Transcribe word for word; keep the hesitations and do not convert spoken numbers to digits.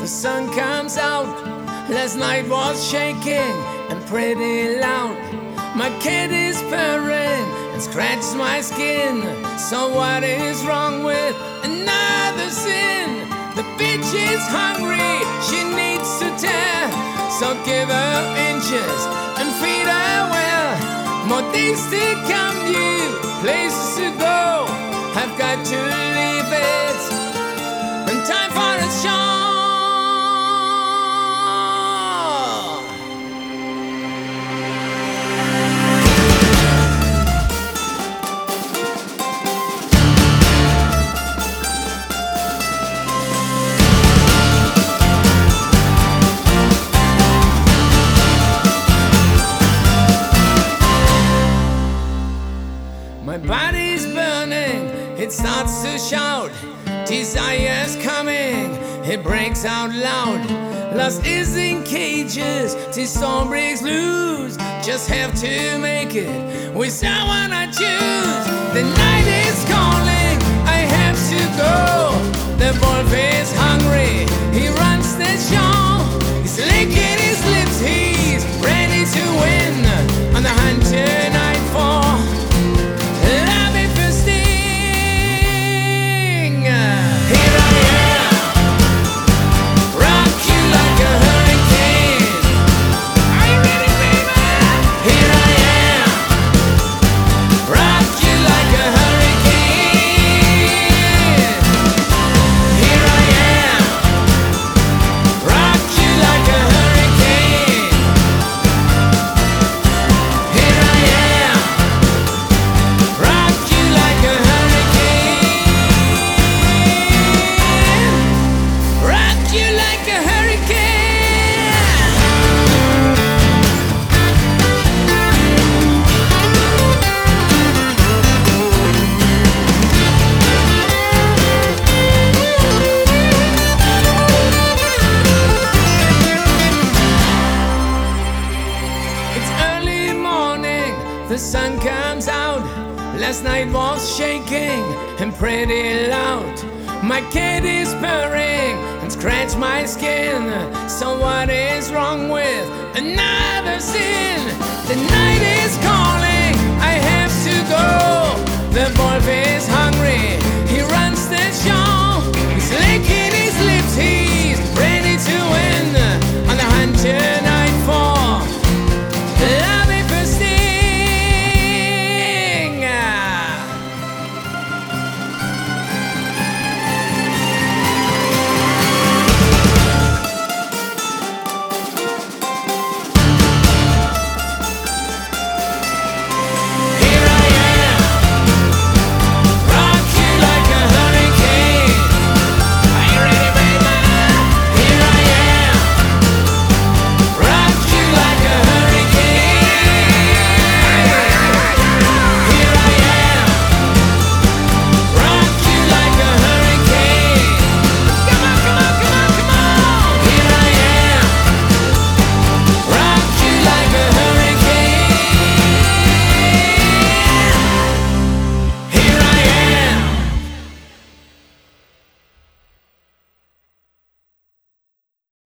the sun comes out. Last night was shaking and pretty loud. My cat is purring and scratches my skin. So what is wrong with another sin? The bitch is hungry, she needs to tear. So give her inches and feed her well. More days to come, new places to go. I've got to leave it, and time for a show. My body's burning, it starts to shout. Desire's coming, it breaks out loud. Lust is in cages, till storm breaks loose. Just have to make it with someone I choose. The night is calling, I have to go. The wolf is hungry, he runs the show. He's licking his lips, he's ready to win. On the hunt tonight for the sun comes out. Last night was shaking and pretty loud. My cat is purring and scratch my skin. So what is wrong with another sin? The night